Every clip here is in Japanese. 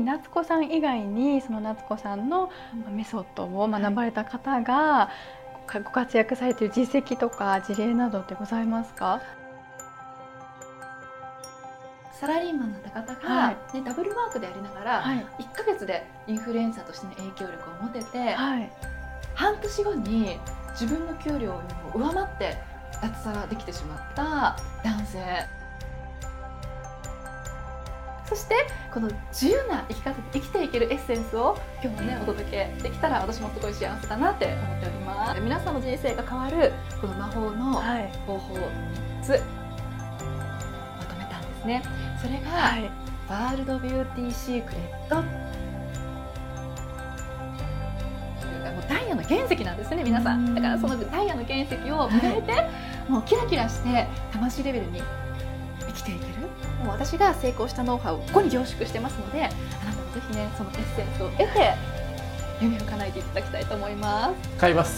夏子さん以外にその夏子さんのメソッドを学ばれた方がご活躍されている実績とか事例などってございますか？ サラリーマンだった方が、ダブルワークでありながら、1ヶ月でインフルエンサーとしての影響力を持てて、半年後に自分の給料よりも上回って脱サラできてしまった男性、そしてこの自由な生き方で生きていけるエッセンスを今日もねお届けできたら私もすごい幸せだなって思っております。皆さんの人生が変わるこの魔法の方法3つまとめたんですね。それが、ワールドビューティーシークレット、もうダイヤの原石なんですね皆さん。だからそのダイヤの原石を磨いて、もうキラキラして魂レベルに生きていける。もう私が成功したノウハウをここに凝縮してますので、あなたもぜひねそのエッセンスを得て夢を叶えていただきたいと思います。 買います。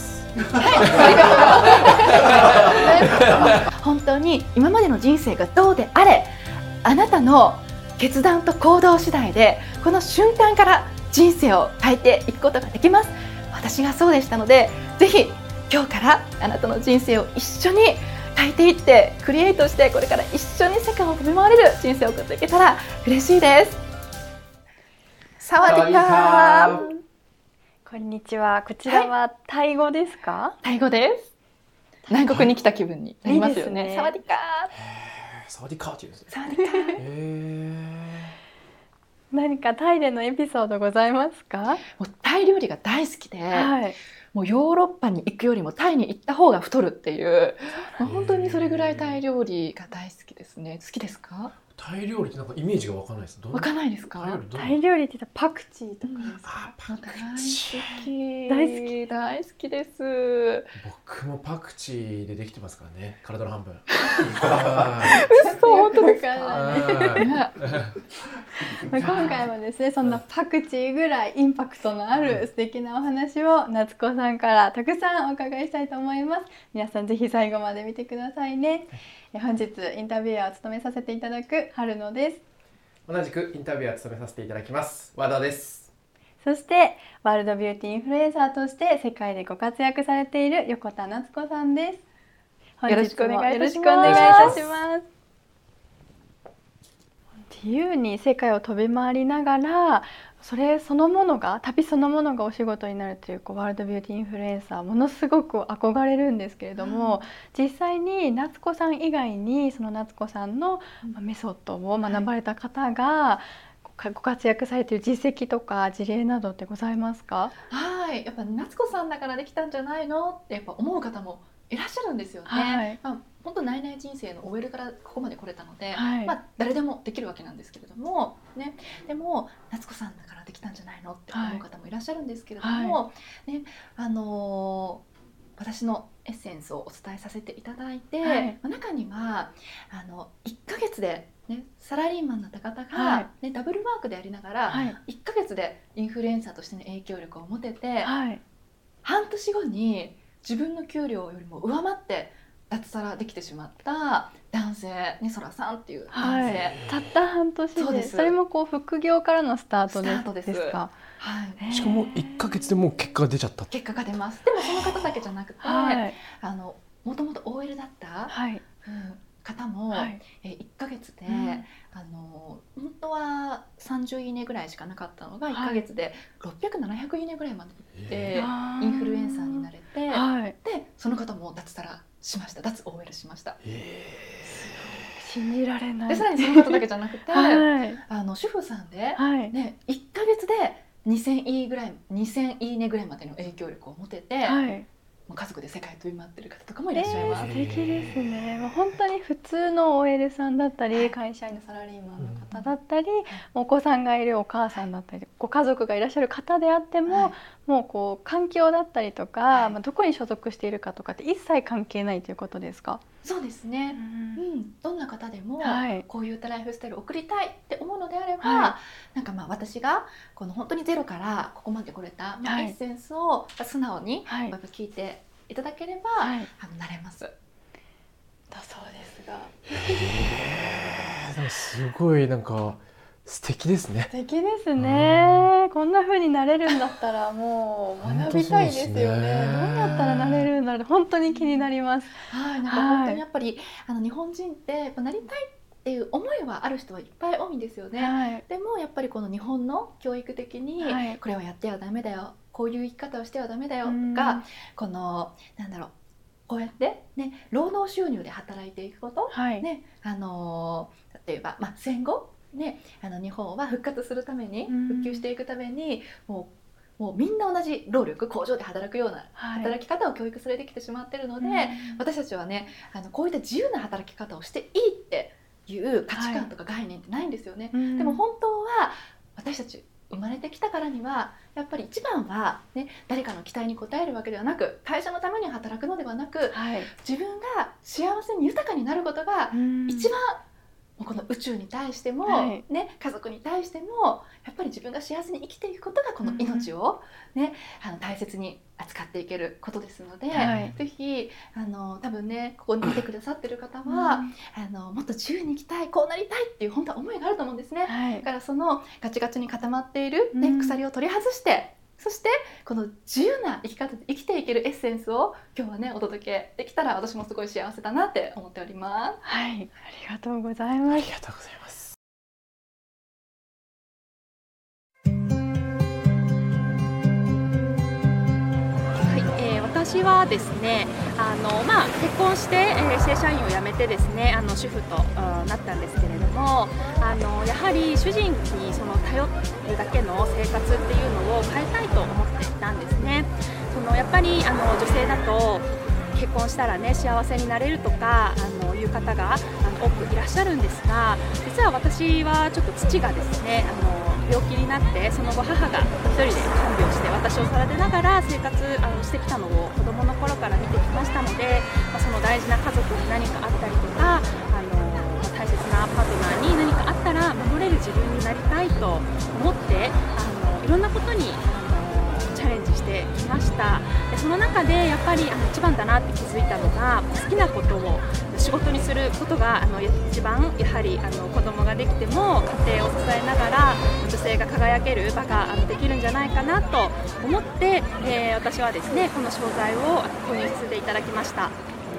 本当に今までの人生がどうであれ、あなたの決断と行動次第でこの瞬間から人生を変えていくことができます。私がそうでしたので、ぜひ今日からあなたの人生を一緒に変えていってクリエイトして、これから一緒に世界を飛び回れる人生を送っていけたら嬉しいです。サワディーカー。 こんにちは。こちらはタイ語ですか？ タイ語です。南国に来た気分になりますよね。サワディーカー。 サワディーカーって言うんですね。 サワディーカー。 何かタイでのエピソードございますか？ もうタイ料理が大好きで、もうヨーロッパに行くよりもタイに行った方が太るっていう、もう本当にそれぐらいタイ料理が大好きですね。好きですか？ タイ料理ってなんかイメージがわかんないです。 わかんないですか？ タイ料理って言ったらパクチーとかですか？ パクチー大好きです。 僕もパクチーでできてますからね。体の半分。 嘘、本当ですか？ 今回はですね、そんなパクチーぐらいインパクトのある素敵なお話を夏子さんからたくさんお伺いしたいと思います。皆さんぜひ最後まで見てくださいね。本日インタビュアーを務めさせていただく春野です。 同じくインタビュアーを務めさせていただきます和田です。 そしてワールドビューティーインフルエンサーとして世界でご活躍されている横田夏子さんです。 よろしくお願いいたします。 自由に世界を飛び回りながら、それそのものが、旅そのものがお仕事になるというワールドビューティーインフルエンサー、ものすごく憧れるんですけれども、実際に夏子さん以外にその夏子さんのメソッドを学ばれた方がご活躍されている実績とか事例などってございますか？ はい、やっぱ夏子さんだからできたんじゃないのってやっぱ思う方もいらっしゃるんですよね。本当ないない人生の OL からここまで来れたので、誰でもできるわけなんですけれども、ね、でも夏子さんだからできたんじゃないのって思う方もいらっしゃるんですけれども、ね、私のエッセンスをお伝えさせていただいて、中には1ヶ月で、ね、サラリーマンだった方が、ダブルワークでありながら、1ヶ月でインフルエンサーとしての影響力を持てて、半年後に自分の給料よりも上回って脱サラできてしまった男性、ね、ソラさんっていう男性、 たった半年で、それも副業からのスタートですか？ しかも1ヶ月でもう結果が出ちゃった。 結果が出ます。でもその方だけじゃなくて、もともと OL だった、方も、1ヶ月で、本当は30いいねぐらいしかなかったのが1ヶ月で600、700いいねぐらいまでいってインフルエンサーになれて、でその方も脱サラしました。脱 OL しました。 信じられない。 でさらにその方だけじゃなくて、主婦さんで、ね、1ヶ月で2000いいねぐらいまでの影響力を持てて、家族で世界飛び回ってる方とかもいらっしゃいます。 素敵ですね。本当に普通の OL さんだったり、会社員のサラリーマンの方だったり、お子さんがいるお母さんだったり、ご家族がいらっしゃる方であっても、もう環境だったりとか、どこに所属しているかとかって一切関係ないということですか？ そうですね。どんな方でもこういったライフスタイルを送りたいって思うのであれば、なんか私がこの本当にゼロからここまで来れたエッセンスを素直に聞いていただければなれます。だそうですが。 でもすごいなんか素敵ですね。 素敵ですね。こんな風になれるんだったらもう学びたいですよね。 本当そうですね。 どうやったらなれるんだろう。本当に気になります。 はい、なんか本当にやっぱり、日本人ってやっぱなりたいっていう思いはある人はいっぱい多いんですよね。 はい。 でもやっぱりこの日本の教育的に、 はいこれはやってはダメだよ、こういう生き方をしてはダメだよとうんか、このなんだろう、こうやってね労働収入で働いていくこと、 はい。 ね、例えば、戦後ね、日本は復活するために、 うん復旧していくためにもうみんな同じ労力、工場で働くようなはい。 働き方を教育されてきてしまっているので、 うん私たちはねこういった自由な働き方をしていいっていう価値観とか概念ってないんですよね。 うんでも本当は私たち生まれてきたからにはやっぱり一番は、ね、誰かの期待に応えるわけではなく、会社のために働くのではなく、 はい。 自分が幸せに豊かになることが一番、もうこの宇宙に対しても、 はいね、家族に対してもやっぱり自分が幸せに生きていくことがこの命を、ね、大切に扱っていけることですので、 はいぜひ多分ねここに来てくださってる方は、もっと自由に生きたい、こうなりたいっていう本当は思いがあると思うんですね。 はいだからそのガチガチに固まっている、ねうん鎖を取り外して、そしてこの自由な生き方で生きていけるエッセンスを今日はねお届けできたら私もすごい幸せだなって思っております。 はい。ありがとうございます。 ありがとうございます。 私はですね、結婚して、正社員を辞めてですね、主婦となったんですけれども、やはり主人にその頼るだけの生活っていうのを変えたいと思っていたんですね。やっぱり女性だと結婚したらね幸せになれるとかいう方が多くいらっしゃるんですが、実は私はちょっと父がですね病気になって、その後母が一人で看病して私を育てながら生活してきたのを子どもの頃から見てきましたので、その大事な家族に何かあったりとか大切なパートナーに何かあったら守れる自分になりたいと思っていろんなことにチャレンジしてきました。でその中でやっぱり一番だなって気づいたのが、好きなことを仕事にすることが一番やはり子供ができても家庭を支えながら女性が輝ける場ができるんじゃないかなと思って、私はですねこの商材を購入させていただきました。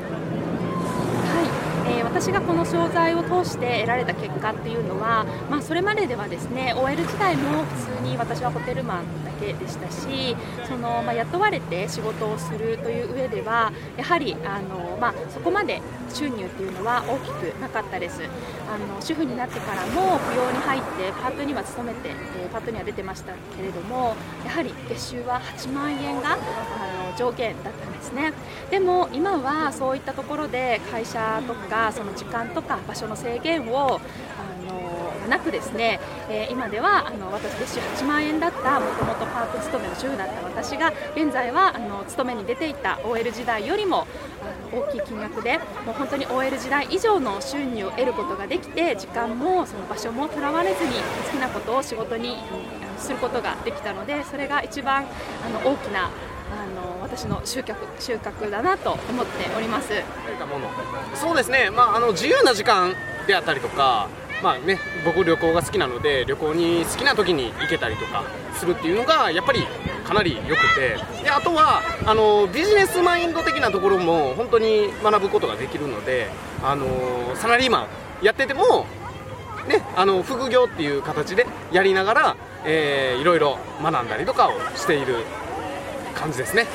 私がこの商材を通して得られた結果っていうのは、それまでではですね OL 時代も普通に私はホテルマンだけでしたし、雇われて仕事をするという上ではやはりそこまで収入っていうのは大きくなかったです。主婦になってからも扶養に入ってパートには勤めて、パートには出てましたけれども、やはり月収は8万円が上限だったんですね。でも今はそういったところで会社とかその時間とか場所の制限をなくですね、今では私月収8万円だったもともとパート勤めの主婦だった私が現在は勤めに出ていた OL 時代よりも大きい金額でもう本当に OL 時代以上の収入を得ることができて、時間もその場所もとらわれずに好きなことを仕事にすることができたので、それが一番大きな私の収穫だなと思っております。 そうですね、自由な時間であったりとか、僕旅行が好きなので旅行に好きな時に行けたりとかするっていうのがやっぱりかなり良くて、であとはビジネスマインド的なところも本当に学ぶことができるので、サラリーマンやってても、ね、副業っていう形でやりながら、いろいろ学んだりとかをしている感じですね。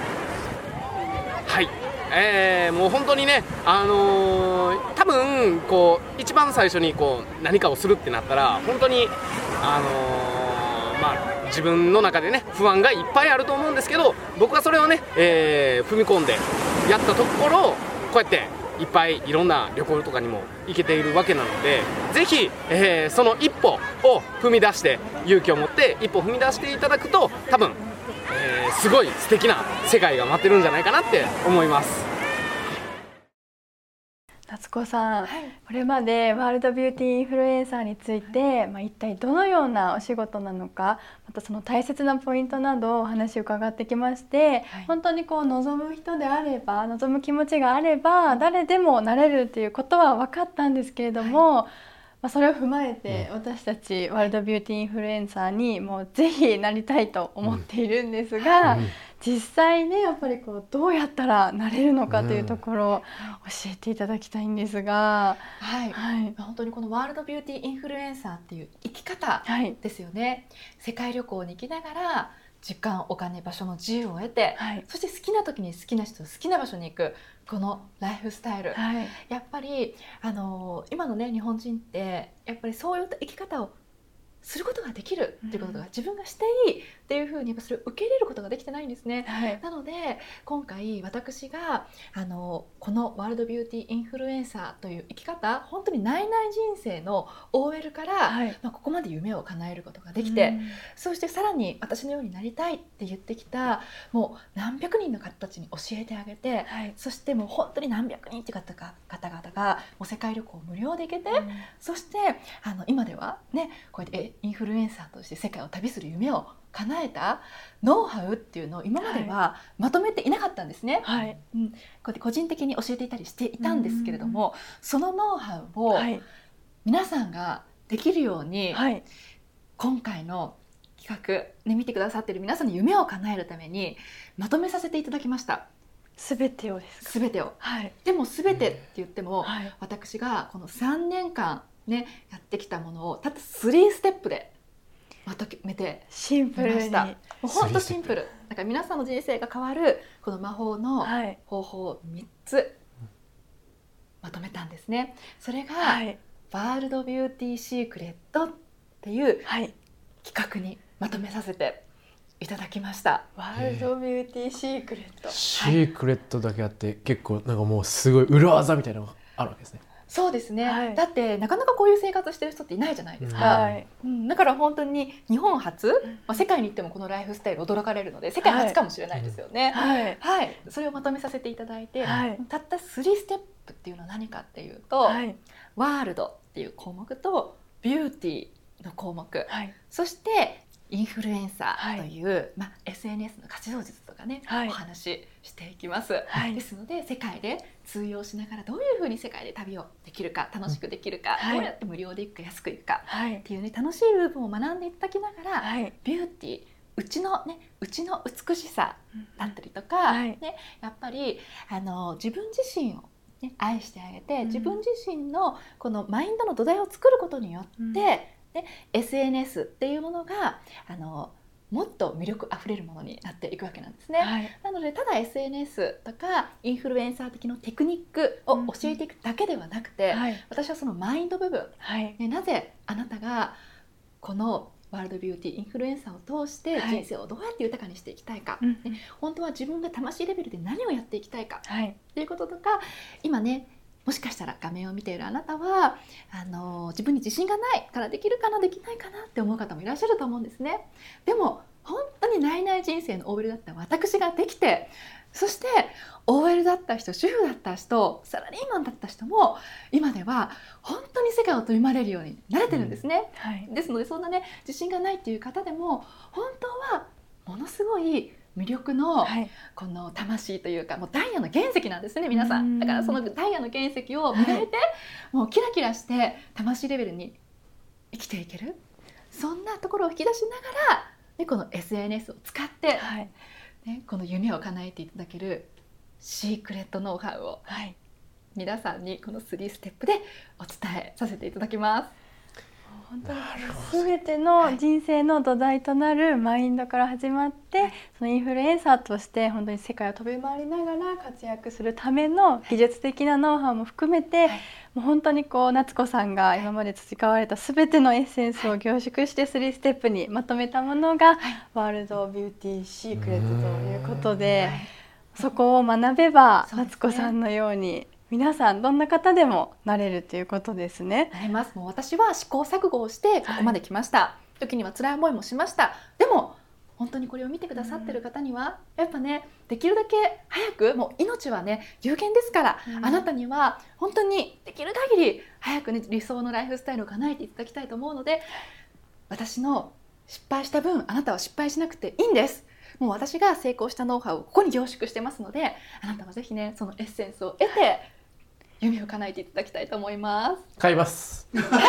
はい、もう本当にね、多分一番最初に何かをするってなったら本当に、自分の中でね不安がいっぱいあると思うんですけど、僕はそれをね、踏み込んでやったところこうやっていっぱいいろんな旅行とかにも行けているわけなので、ぜひ、その一歩を踏み出して勇気を持って一歩踏み出していただくと多分すごい素敵な世界が待ってるんじゃないかなって思います。 夏子さん、これまでワールドビューティーインフルエンサーについて、一体どのようなお仕事なのか、またその大切なポイントなどお話を伺ってきまして、本当に望む人であれば、望む気持ちがあれば誰でもなれるということは分かったんですけれども、 それを踏まえて私たちワールドビューティーインフルエンサーにもうぜひなりたいと思っているんですが、実際ねやっぱりこうどうやったらなれるのかというところを教えていただきたいんですが、 本当にこのワールドビューティーインフルエンサーっていう生き方ですよね。世界旅行に行きながら時間、お金、場所の自由を得て、そして好きな時に好きな人と好きな場所に行くこのライフスタイル、やっぱり今のね日本人ってやっぱりそういった生き方をすることができるっていうことが、自分がしていいっていうふうにそれを受け入れることができてないんですね。なので今回私がこのワールドビューティーインフルエンサーという生き方、本当にないない人生の OL から、ここまで夢を叶えることができて、そしてさらに私のようになりたいって言ってきたもう何百人の方たちに教えてあげて、そしてもう本当に何百人って方々がもう世界旅行を無料で行けて、そして今ではねこうやってインフルエンサーとして世界を旅する夢を叶えたノウハウっていうのを今まではまとめていなかったんですね。こうやって個人的に教えていたりしていたんですけれども、そのノウハウを皆さんができるように、今回の企画、見てくださっている皆さんの夢を叶えるためにまとめさせていただきました。 全てをですか？ 全てを、でも全てって言っても、私がこの3年間ねやってきたものをたった3ステップでまとめてシンプルに、 もうほんとシンプル。だから皆さんの人生が変わるこの魔法の方法を3つまとめたんですね。それが、ワールドビューティーシークレットっていう企画にまとめさせていただきました。 ワールドビューティーシークレット、 シークレットだけあって結構なんかもうすごい裏技みたいなのがあるわけですね。 そうですね、だってなかなかこういう生活してる人っていないじゃないですか、だから本当に日本初、世界に行ってもこのライフスタイル驚かれるので世界初かもしれないですよね。それをまとめさせていただいて、たった3ステップっていうのは何かっていうと、ワールドっていう項目とビューティーの項目、そしてインフルエンサーという、SNS の活用術とかね、お話ししていきます、ですので世界で通用しながらどういうふうに世界で旅をできるか、楽しくできるか、どうやって無料で行くか安く行くかっていうね、楽しい部分を学んでいただきながら、ビューティー、うちの美しさだったりとか、やっぱり自分自身を愛してあげて、自分自身のこのマインドの土台を作ることによって、SNS っていうものがもっと魅力あふれるものになっていくわけなんですね。なのでただ SNS とかインフルエンサー的のテクニックを教えていくだけではなくて、私はそのマインド部分、なぜあなたがこのワールドビューティーインフルエンサーを通して人生をどうやって豊かにしていきたいか、本当は自分が魂レベルで何をやっていきたいかっていうこととか、今ねもしかしたら画面を見ているあなたは自分に自信がないからできるかなできないかなって思う方もいらっしゃると思うんですね。でも本当にないない人生の OL だった私ができて、そして OL だった人、主婦だった人、サラリーマンだった人も今では本当に世界を飛び回れるようになれてるんですね、ですのでそんなね自信がないっていう方でも本当はものすごい魅力のこの魂というか、もうダイヤの原石なんですね皆さん。だからそのダイヤの原石を磨いて、もうキラキラして魂レベルに生きていける、そんなところを引き出しながら、この SNS を使って、この夢を叶えていただけるシークレットノウハウを、皆さんにこの3ステップでお伝えさせていただきます。 本当に全ての人生の土台となるマインドから始まって、そのインフルエンサーとして本当に世界を飛び回りながら活躍するための技術的なノウハウも含めて、もう本当に夏子さんが今まで培われた全てのエッセンスを凝縮して3ステップにまとめたものが、ワールドビューティーシークレットということで、そこを学べば夏子さんのように皆さんどんな方でもなれるということですね。 なれます。もう私は試行錯誤をしてここまで来ました、時には辛い思いもしました。でも本当にこれを見てくださってる方には、やっぱねできるだけ早く、もう命はね有限ですから、あなたには本当にできる限り早くね理想のライフスタイルを叶えていただきたいと思うので、私の失敗した分あなたは失敗しなくていいんです。もう私が成功したノウハウをここに凝縮してますので、あなたはぜひねそのエッセンスを得て夢を叶えていただきたいと思います。 買います。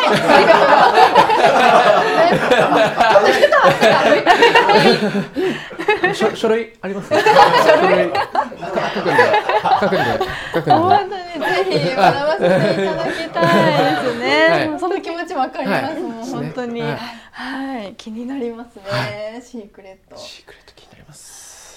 書類ありますか？書類書くんで。 本当にぜひ学ばせていただきたいですね。 はいもうその気持ちわかりますもん、 はい本当に。 はいはい、気になりますね、 はシークレット。 シークレット気になります。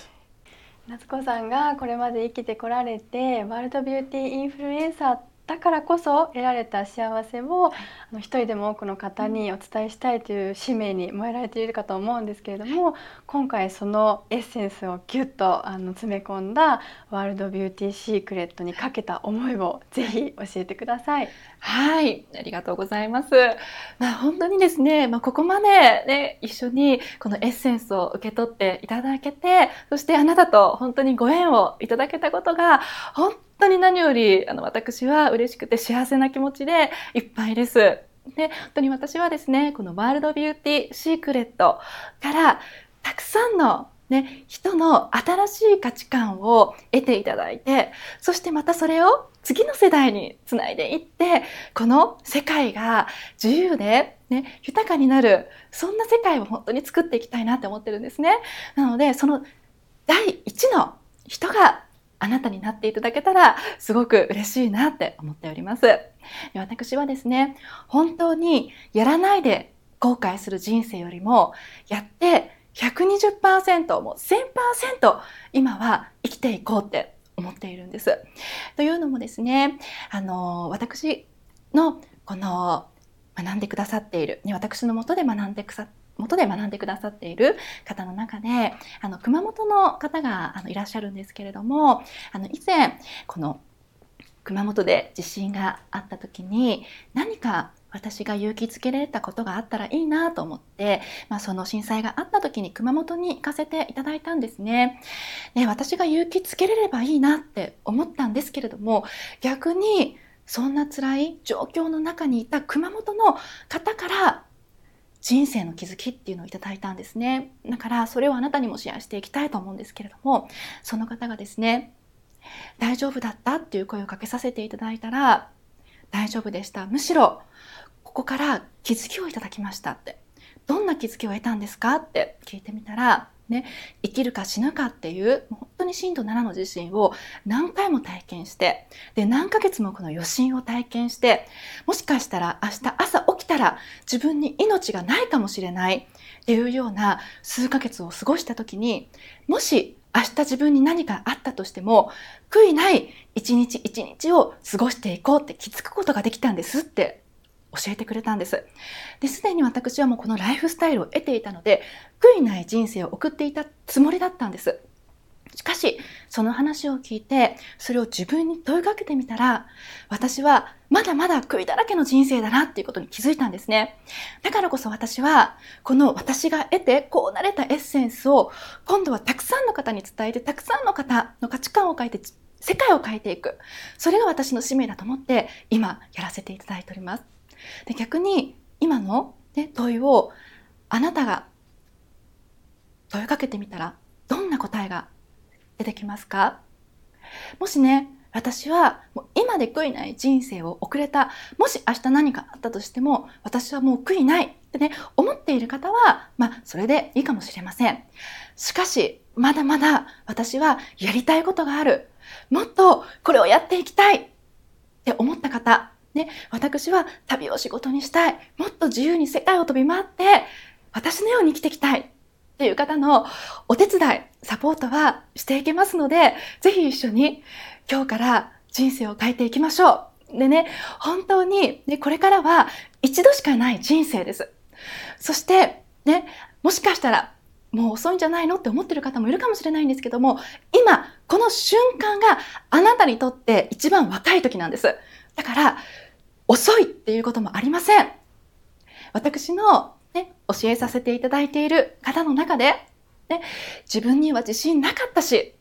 夏子さんがこれまで生きてこられて、ワールドビューティーインフルエンサーだからこそ得られた幸せを一人でも多くの方にお伝えしたいという使命に燃えられているかと思うんですけれども、今回そのエッセンスをギュッと詰め込んだワールドビューティーシークレットにかけた思いをぜひ教えてください。 はい、ありがとうございます。本当にですね、ここまでね、一緒にこのエッセンスを受け取っていただけて、そしてあなたと本当にご縁をいただけたことが、本当に何より私は嬉しくて幸せな気持ちでいっぱいです。で、本当に私はですね、このワールドビューティーシークレットからたくさんの人の新しい価値観を得ていただいて、そしてまたそれを次の世代につないでいって、この世界が自由で、豊かになる、そんな世界を本当に作っていきたいなって思ってるんですね。なので、その第一の人があなたになっていただけたらすごく嬉しいなって思っております。私はですね、本当にやらないで後悔する人生よりも、やって120%、もう 1000% 今は生きていこうって思っているんです。というのもですね、私のこの学んでくださっている、私の元で学んでくださっている方の中で、熊本の方がいらっしゃるんですけれども、以前この熊本で地震があった時に、何か私が勇気づけられたことがあったらいいなと思って、その震災があった時に熊本に行かせていただいたんですね。で、私が勇気づけれればいいなって思ったんですけれども、逆にそんな辛い状況の中にいた熊本の方から人生の気づきっていうのをいただいたんですね。だからそれをあなたにもシェアしていきたいと思うんですけれども、その方がですね、大丈夫だったっていう声をかけさせていただいたら、大丈夫でした。むしろここから気づきをいただきましたって。どんな気づきを得たんですかって聞いてみたら、生きるか死ぬかっていう本当に震度7の地震を何回も体験して、で何ヶ月もこの余震を体験して、もしかしたら明日朝起きたら自分に命がないかもしれないっていうような数ヶ月を過ごした時に、もし明日自分に何かあったとしても悔いない一日一日を過ごしていこうって気づくことができたんですって教えてくれたんです。で、すでに私はもうこのライフスタイルを得ていたので、悔いない人生を送っていたつもりだったんです。しかし、その話を聞いて、それを自分に問いかけてみたら、私はまだまだ悔いだらけの人生だなっていうことに気づいたんですね。だからこそ私は、この私が得てこうなれたエッセンスを、今度はたくさんの方に伝えて、たくさんの方の価値観を変えて、世界を変えていく。それが私の使命だと思って、今やらせていただいております。で、逆に今の、問いをあなたが問いかけてみたらどんな答えが出てきますか？もし私はもう今で悔いない人生を送れた、もし明日何かあったとしても私はもう悔いないって思っている方はそれでいいかもしれません。しかしまだまだ私はやりたいことがある、もっとこれをやっていきたいって思った方、私は旅を仕事にしたい、もっと自由に世界を飛び回って私のように生きていきたいっていう方のお手伝い、サポートはしていけますので、ぜひ一緒に今日から人生を変えていきましょう。で本当にこれからは一度しかない人生です。そしてもしかしたらもう遅いんじゃないのって思ってる方もいるかもしれないんですけども、今この瞬間があなたにとって一番若い時なんです。だから遅いっていうこともありません。私の教えさせていただいている方の中で、自分には自信なかったし、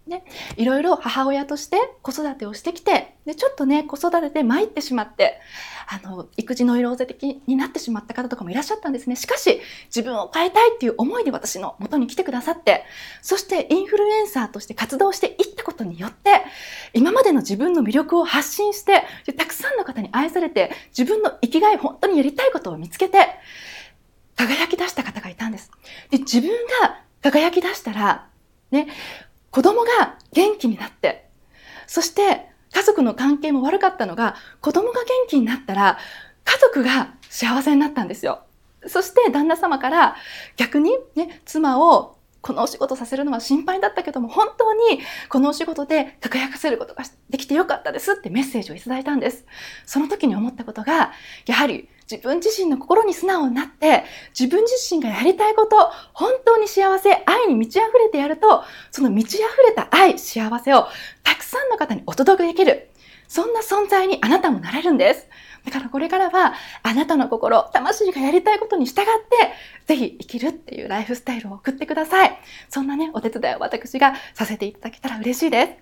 ね、いろいろ母親として子育てをしてきて、でちょっとね子育てで参ってしまって、育児ノイローゼ的になってしまった方とかもいらっしゃったんですね。しかし自分を変えたいっていう思いで私の元に来てくださって、そしてインフルエンサーとして活動していったことによって、今までの自分の魅力を発信して、たくさんの方に愛されて、自分の生きがい、本当にやりたいことを見つけて輝き出した方がいたんです。で自分が輝き出したらね、子供が元気になって、そして家族の関係も悪かったのが、子供が元気になったら家族が幸せになったんですよ。そして旦那様から逆にね、妻をこのお仕事させるのは心配だったけども、本当にこのお仕事で輝かせることができてよかったですってメッセージをいただいたんです。その時に思ったことが、やはり自分自身の心に素直になって、自分自身がやりたいこと、本当に幸せ、愛に満ち溢れてやると、その満ち溢れた愛、幸せをたくさんの方にお届けできる。そんな存在にあなたもなれるんです。だからこれからはあなたの心、魂がやりたいことに従って、ぜひ生きるっていうライフスタイルを送ってください。そんなね、お手伝いを私がさせていただけたら嬉しいです。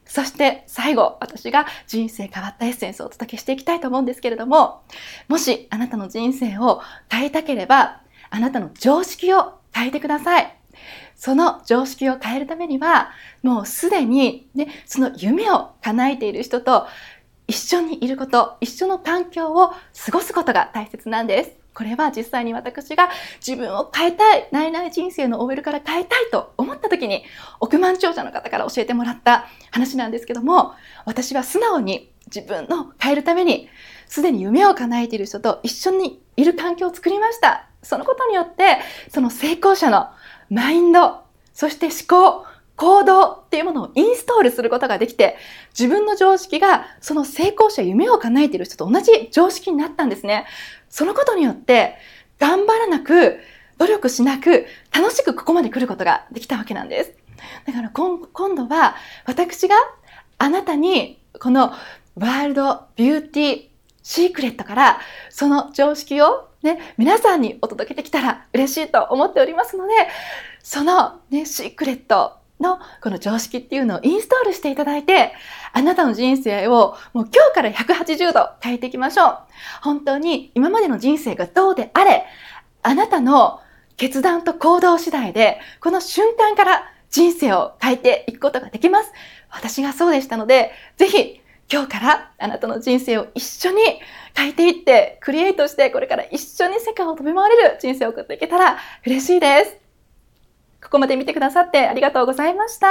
そして最後、私が人生変わったエッセンスをお届けしていきたいと思うんですけれども、もしあなたの人生を変えたければ、あなたの常識を変えてください。その常識を変えるためには、もうすでにね、その夢を叶えている人と一緒にいること、一緒の環境を過ごすことが大切なんです。これは実際に私が自分を変えたい、ナイナイ人生の OL から変えたいと思った時に、億万長者の方から教えてもらった話なんですけども、私は素直に自分の変えるために、すでに夢を叶えている人と一緒にいる環境を作りました。そのことによって、その成功者のマインド、そして思考、行動っていうものをインストールすることができて、自分の常識がその成功者、夢を叶えている人と同じ常識になったんですね。そのことによって頑張らなく、努力しなく、楽しくここまで来ることができたわけなんです。だから今度は私があなたにこのワールドビューティーシークレットからその常識をね、皆さんにお届けできたら嬉しいと思っておりますので、そのね、シークレットのこの常識っていうのをインストールしていただいて、あなたの人生をもう今日から180度変えていきましょう。本当に今までの人生がどうであれ、あなたの決断と行動次第で、この瞬間から人生を変えていくことができます。私がそうでしたので、ぜひ今日からあなたの人生を一緒に変えていって、クリエイトしてこれから一緒に世界を飛び回れる人生を送っていけたら嬉しいです。ここまで見てくださってありがとうございました。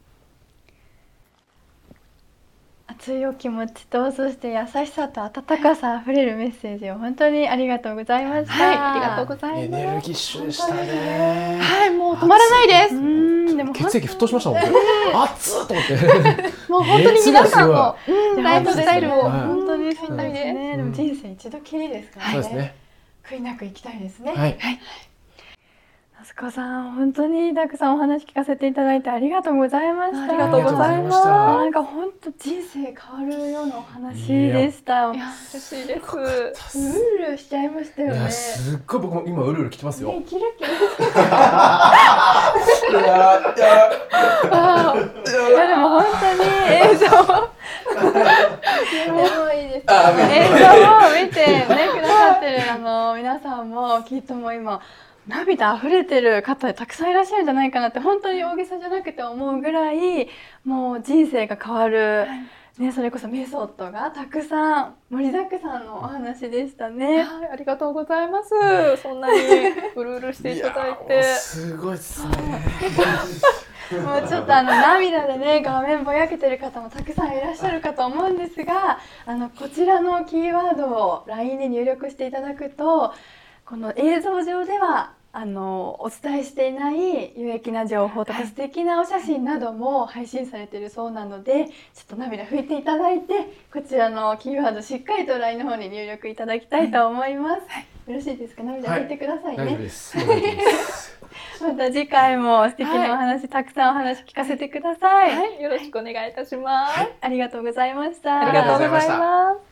熱いお気持ちと、そして優しさと温かさあふれるメッセージを本当にありがとうございました。 はい、ありがとうございエます。 ネルギッシュでしたね。 はい、もう止まらないです。 でも血液沸騰しましたもんね。熱っと思って。 もう本当に皆さんのライフスタイルをはい本当にそうですね。 うんでも人生一度きりですからね。 そうですね。 悔いなく生きたいですね。 はい。 夏子さん、本当にたくさんお話聞かせていただいてありがとうございました。 ありがとうございます。 なんか本当人生変わるようなお話でした。 いや、嬉しいです。 うるるしちゃいましたよね。 いや、すっごい僕も今うるうる来てますよ。 ね、キラキラ。いやでも本当に映像もいいです。映像を見てねくださってる皆さんもきっともう今涙溢れてる方たくさんいらっしゃるんじゃないかなって、本当に大げさじゃなくて思うぐらいもう人生が変わる、ね、それこそメソッドがたくさん盛りだくさんのお話でしたね。 はい、ありがとうございます。そんなにうるうるしていただいて。 すごいですね。 もうちょっと涙でね画面ぼやけてる方もたくさんいらっしゃるかと思うんですが、こちらのキーワードを LINE で入力していただくと、この映像上ではお伝えしていない有益な情報とか素敵なお写真なども配信されているそうなので、ちょっと涙拭いていただいて、こちらのキーワードしっかりと LINE の方に入力いただきたいと思います。よろしいですか？涙拭いてくださいね。 大丈夫です。大丈夫です。 また次回も素敵なお話、たくさんお話聞かせてください。 はい、よろしくお願いいたします。 ありがとうございました。 ありがとうございます。